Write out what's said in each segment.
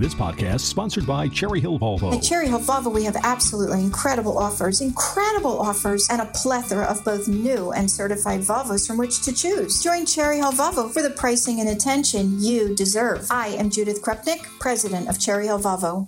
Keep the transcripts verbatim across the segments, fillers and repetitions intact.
This podcast is sponsored by Cherry Hill Volvo. At Cherry Hill Volvo, we have absolutely incredible offers, incredible offers, and a plethora of both new and certified Volvos from which to choose. Join Cherry Hill Volvo for the pricing and attention you deserve. I am Judith Krupnik, president of Cherry Hill Volvo.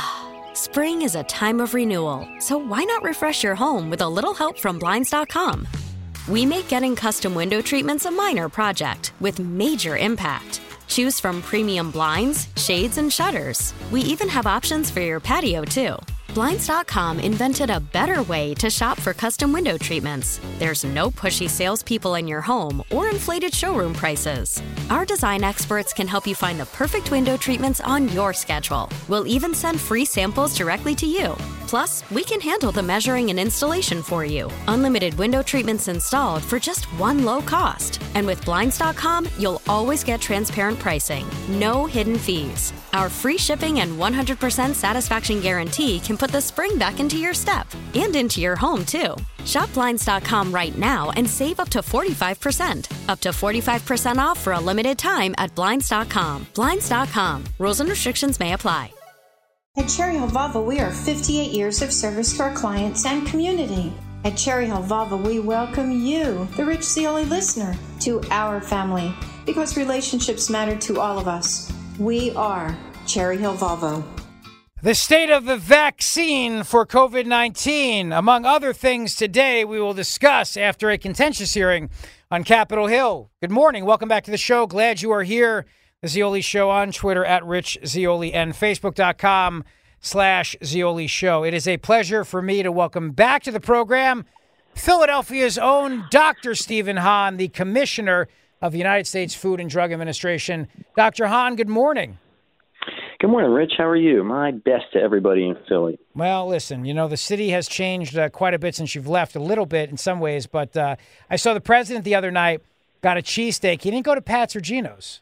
Spring is a time of renewal, so why not refresh your home with a little help from Blinds dot com? We make getting custom window treatments a minor project with major impact. Choose from premium blinds, shades, and shutters. We even have options for your patio, too. Blinds dot com invented a better way to shop for custom window treatments. There's no pushy salespeople in your home or inflated showroom prices. Our design experts can help you find the perfect window treatments on your schedule. We'll even send free samples directly to you. Plus, we can handle the measuring and installation for you. Unlimited window treatments installed for just one low cost. And with Blinds dot com, you'll always get transparent pricing. No hidden fees. Our free shipping and one hundred percent satisfaction guarantee can put the spring back into your step and into your home, too. Shop Blinds dot com right now and save up to forty-five percent. Up to forty-five percent off for a limited time at Blinds dot com. Blinds dot com. Rules and restrictions may apply. At Cherry Hill Volvo, we are fifty-eight years of service to our clients and community. At Cherry Hill Volvo, we welcome you, the Rich Zeoli listener, to our family because relationships matter to all of us. We are Cherry Hill Volvo. The state of the vaccine for covid nineteen, among other things today, we will discuss after a contentious hearing on Capitol Hill. Good morning. Welcome back to the show. Glad you are here. The Zeoli Show on Twitter at Rich Zeoli and Facebook.com slash Zeoli Show. It is a pleasure for me to welcome back to the program Philadelphia's own Doctor Stephen Hahn, the Commissioner of the United States Food and Drug Administration. Doctor Hahn, good morning. Good morning, Rich. How are you? My best to everybody in Philly. Well, listen, you know, the city has changed uh, quite a bit since you've left, a little bit in some ways, but uh, I saw the president the other night got a cheesesteak. He didn't go to Pat's or Geno's.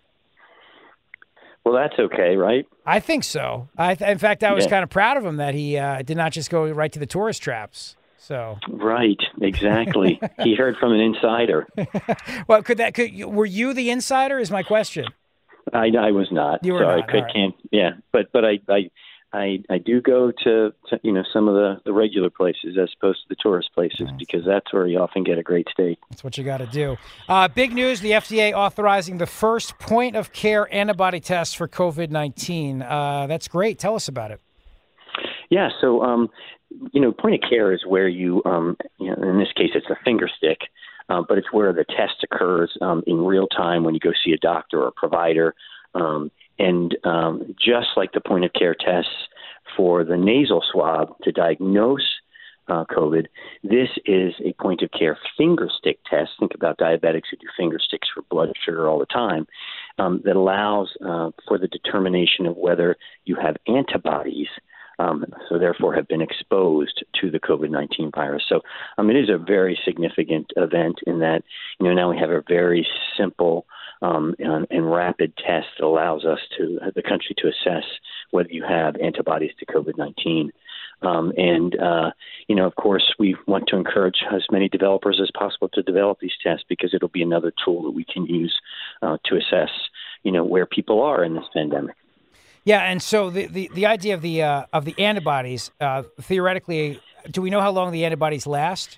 Well, that's okay, right? I think so. I th- in fact, I was yeah. kind of proud of him that he uh, did not just go right to the tourist traps. So right, exactly. He heard from an insider. Well, could that? Could were you the insider? Is my question. I, I was not. You were so not. I could, right. can't. Yeah, but but I I I, I do go to, to you know some of the, the regular places as opposed to the tourist places mm. because that's where you often get a great steak. That's what you got to do. Uh, big news: the F D A authorizing the first point of care antibody test for covid nineteen. Uh, that's great. Tell us about it. Yeah. So um, you know, point of care is where you um, you know, in this case it's a finger stick. Uh, but it's where the test occurs um, in real time when you go see a doctor or a provider. Um, and um, just like the point of care tests for the nasal swab to diagnose uh, COVID, this is a point of care finger stick test. Think about diabetics who do finger sticks for blood sugar all the time. Um, that allows uh, for the determination of whether you have antibodies. Um, so therefore have been exposed to the covid nineteen virus. So um, it is a very significant event in that, you know, now we have a very simple um, and, and rapid test that allows us to, uh, the country to assess whether you have antibodies to covid nineteen. Um, and, uh, you know, of course, we want to encourage as many developers as possible to develop these tests because it'll be another tool that we can use uh, to assess, you know, where people are in this pandemic. Yeah, and so the, the, the idea of the uh, of the antibodies, uh, theoretically, do we know how long the antibodies last?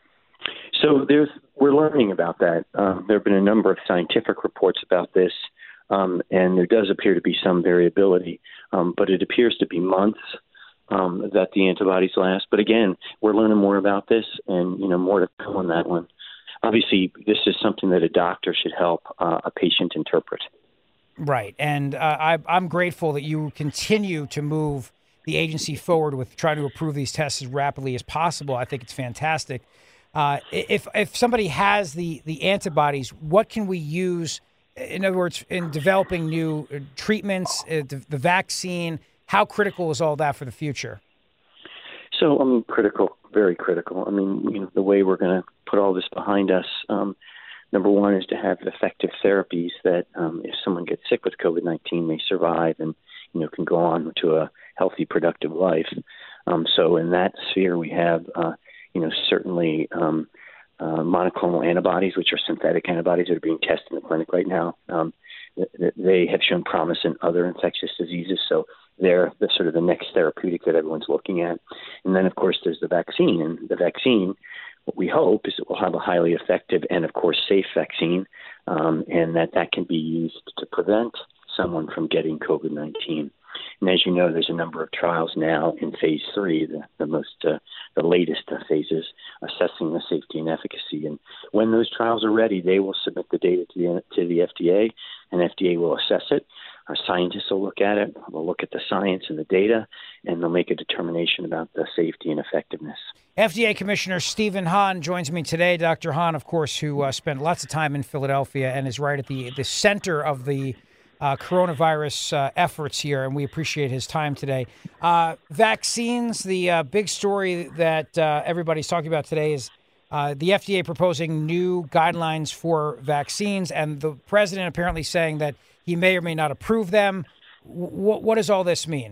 So there's we're learning about that. Um, there have been a number of scientific reports about this, um, and there does appear to be some variability, um, but it appears to be months um, that the antibodies last. But again, we're learning more about this, and you know more to come on that one. Obviously, this is something that a doctor should help uh, a patient interpret. Right. And uh, I, I'm grateful that you continue to move the agency forward with trying to approve these tests as rapidly as possible. I think it's fantastic. Uh, if if somebody has the, the antibodies, what can we use, in other words, in developing new treatments, uh, the, the vaccine? How critical is all that for the future? So, I mean, critical, very critical. I mean, you know, the way we're going to put all this behind us, um, number one is to have effective therapies that um, if someone gets sick with covid nineteen, they survive and, you know, can go on to a healthy, productive life. Um, so in that sphere, we have, uh, you know, certainly um, uh, monoclonal antibodies, which are synthetic antibodies that are being tested in the clinic right now. Um, they have shown promise in other infectious diseases. So they're the sort of the next therapeutic that everyone's looking at. And then, of course, there's the vaccine. And the vaccine, what we hope is that we'll have a highly effective and, of course, safe vaccine, um, and that that can be used to prevent someone from getting COVID nineteen. And as you know, there's a number of trials now in phase three, the, the most, uh, the latest uh, phases, assessing the safety and efficacy. And when those trials are ready, they will submit the data to the to the F D A, and F D A will assess it. Our scientists will look at it, will look at the science and the data, and they'll make a determination about the safety and effectiveness. F D A Commissioner Stephen Hahn joins me today. Doctor Hahn, of course, who uh, spent lots of time in Philadelphia and is right at the, the center of the Uh, coronavirus uh, efforts here, and we appreciate his time today. Uh, vaccines, the uh, big story that uh, everybody's talking about today is uh, the F D A proposing new guidelines for vaccines, and the president apparently saying that he may or may not approve them. W- what does all this mean?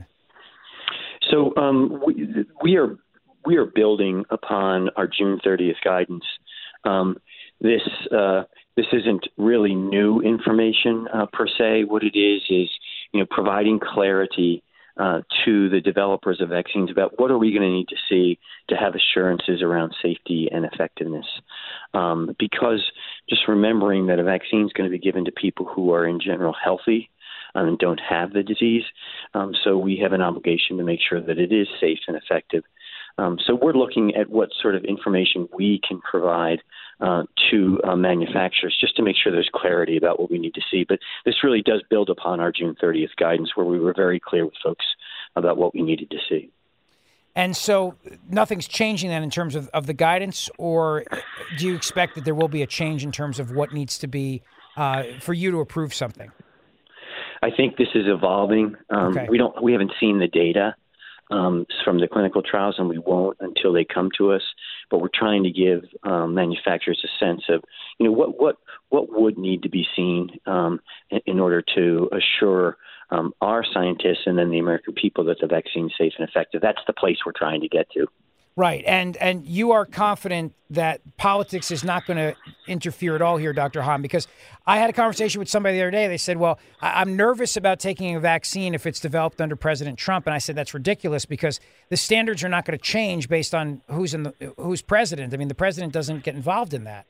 So um, we, we are we are building upon our June thirtieth guidance. Um, this uh, This isn't really new information uh, per se. What it is is, you know, providing clarity uh, to the developers of vaccines about what are we going to need to see to have assurances around safety and effectiveness. Um, because just remembering that a vaccine is going to be given to people who are in general healthy um, and don't have the disease. Um, so we have an obligation to make sure that it is safe and effective. Um, so we're looking at what sort of information we can provide uh, to uh, manufacturers just to make sure there's clarity about what we need to see. But this really does build upon our June thirtieth guidance where we were very clear with folks about what we needed to see. And so nothing's changing then in terms of, of the guidance, or do you expect that there will be a change in terms of what needs to be uh, for you to approve something? I think this is evolving. Um, okay. We don't. We haven't seen the data Um, from the clinical trials, and we won't until they come to us. But we're trying to give um, manufacturers a sense of, you know, what what what would need to be seen um, in, in order to assure um, our scientists and then the American people that the vaccine is safe and effective. That's the place we're trying to get to. Right, and and you are confident that politics is not going to interfere at all here, Doctor Hahn, because I had a conversation with somebody the other day. They said, well, I'm nervous about taking a vaccine if it's developed under President Trump. And I said, that's ridiculous because the standards are not going to change based on who's in the who's president. I mean, the president doesn't get involved in that.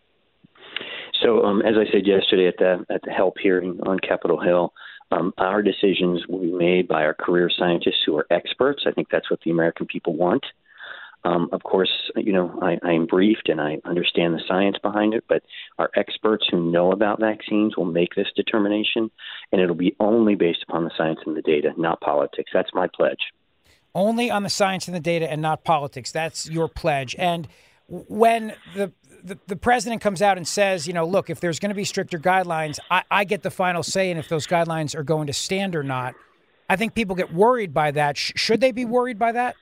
So um, as I said yesterday at the at the HELP hearing on Capitol Hill, um, our decisions will be made by our career scientists who are experts. I think that's what the American people want. Um, of course, you know, I, I am briefed and I understand the science behind it, but our experts who know about vaccines will make this determination, and it'll be only based upon the science and the data, not politics. That's my pledge. Only on the science and the data and not politics. That's your pledge. And when the the, the president comes out and says, you know, look, if there's going to be stricter guidelines, I, I get the final say in if those guidelines are going to stand or not. I think people get worried by that. Sh- should they be worried by that?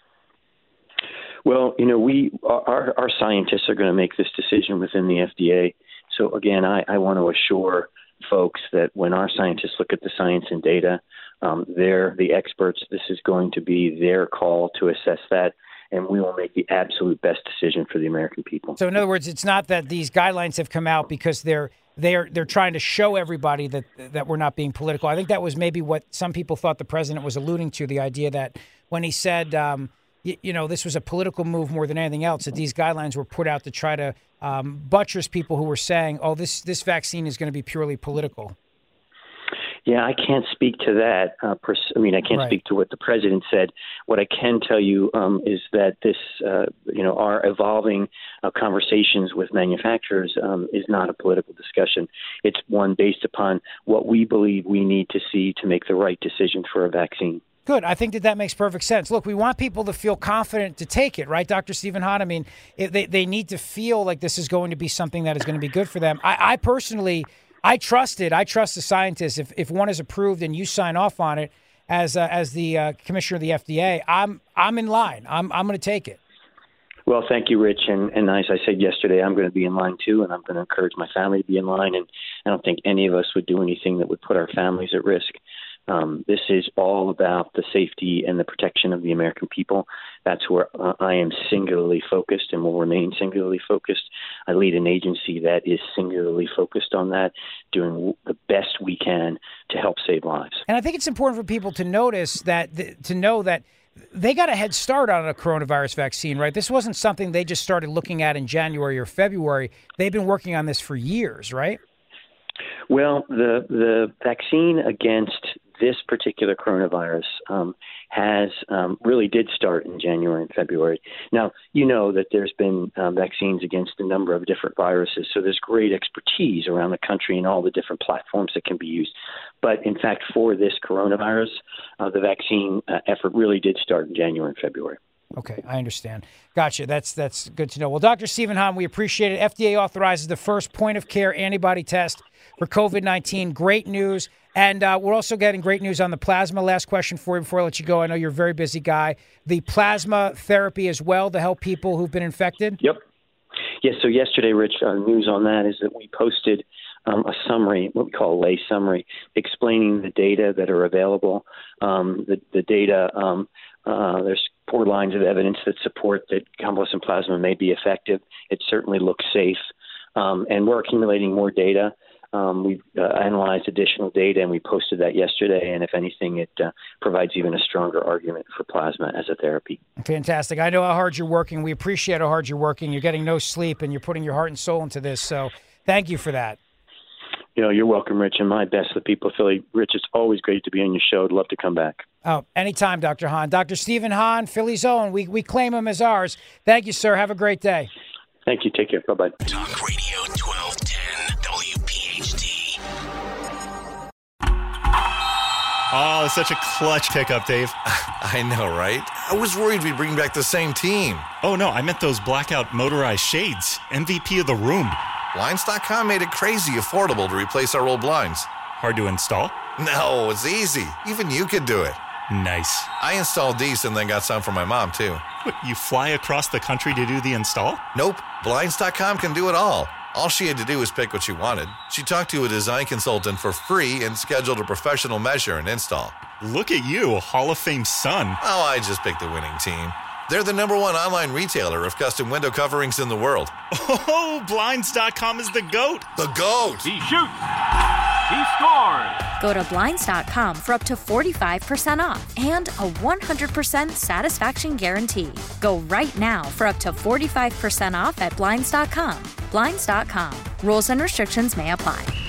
Well, you know, we our, our scientists are going to make this decision within the F D A. So, again, I, I want to assure folks that when our scientists look at the science and data, um, they're the experts. This is going to be their call to assess that, and we will make the absolute best decision for the American people. So, in other words, it's not that these guidelines have come out because they're they're they're trying to show everybody that that we're not being political. I think that was maybe what some people thought the president was alluding to, the idea that when he said um, – you know, this was a political move more than anything else, that these guidelines were put out to try to um, buttress people who were saying, oh, this this vaccine is going to be purely political. Yeah, I can't speak to that. Uh, pers- I mean, I can't right. speak to what the president said. What I can tell you um, is that this, uh, you know, our evolving uh, conversations with manufacturers um, is not a political discussion. It's one based upon what we believe we need to see to make the right decision for a vaccine. Good. I think that that makes perfect sense. Look, we want people to feel confident to take it, right, Doctor Stephen Hahn? I mean, it, they, they need to feel like this is going to be something that is going to be good for them. I, I personally, I trust it. I trust the scientists. If if one is approved and you sign off on it as uh, as the uh, commissioner of the F D A, I'm I'm in line. I'm I'm going to take it. Well, thank you, Rich. And, and as I said yesterday, I'm going to be in line, too, and I'm going to encourage my family to be in line. And I don't think any of us would do anything that would put our families at risk. Um, this is all about the safety and the protection of the American people. That's where uh, I am singularly focused and will remain singularly focused. I lead an agency that is singularly focused on that, doing the best we can to help save lives. And I think it's important for people to notice that, th- to know that they got a head start on a coronavirus vaccine, right? This wasn't something they just started looking at in January or February. They've been working on this for years, right? Well, the the vaccine against this particular coronavirus um, has um, really did start in January and February. Now, you know that there's been um, vaccines against a number of different viruses, so there's great expertise around the country and all the different platforms that can be used. But in fact, for this coronavirus, uh, the vaccine uh, effort really did start in January and February. Okay, I understand. Gotcha. That's that's good to know. Well, Doctor Stephen Hahn, we appreciate it. F D A authorizes the first point-of-care antibody test for COVID nineteen. Great news. And uh, we're also getting great news on the plasma. Last question for you before I let you go. I know you're a very busy guy. The plasma therapy as well to help people who've been infected? Yep. Yes, so yesterday, Rich, uh, news on that is that we posted um, a summary, what we call a lay summary, explaining the data that are available. Um, the, the data, um, uh, there's four lines of evidence that support that convalescent plasma may be effective. It certainly looks safe. Um, and we're accumulating more data. Um, we've uh, analyzed additional data, and we posted that yesterday. And if anything, it uh, provides even a stronger argument for plasma as a therapy. Fantastic. I know how hard you're working. We appreciate how hard you're working. You're getting no sleep, and you're putting your heart and soul into this. So thank you for that. You know, you're welcome, Rich, and my best to the people of Philly. Rich, it's always great to be on your show. I'd love to come back. Oh, anytime, Doctor Hahn. Doctor Stephen Hahn, Philly's own. We, we claim him as ours. Thank you, sir. Have a great day. Thank you. Take care. Bye-bye. Talk Radio twelve ten W P H D. Oh, such a clutch pickup, Dave. I know, right? I was worried we'd bring back the same team. Oh, no, I meant those blackout motorized shades. M V P of the room. Blinds dot com made it crazy affordable to replace our old blinds. Hard to install? No, it's easy. Even you could do it. Nice. I installed these and then got some for my mom, too. What, you fly across the country to do the install? Nope. Blinds dot com can do it all. All she had to do was pick what she wanted. She talked to a design consultant for free and scheduled a professional measure and install. Look at you, Hall of Fame son. Oh, I just picked the winning team. They're the number one online retailer of custom window coverings in the world. Oh, Blinds dot com is the GOAT. The GOAT! He shoots. He scores. Go to Blinds dot com for up to forty-five percent off and a one hundred percent satisfaction guarantee. Go right now for up to forty-five percent off at Blinds dot com. Blinds dot com. Rules and restrictions may apply.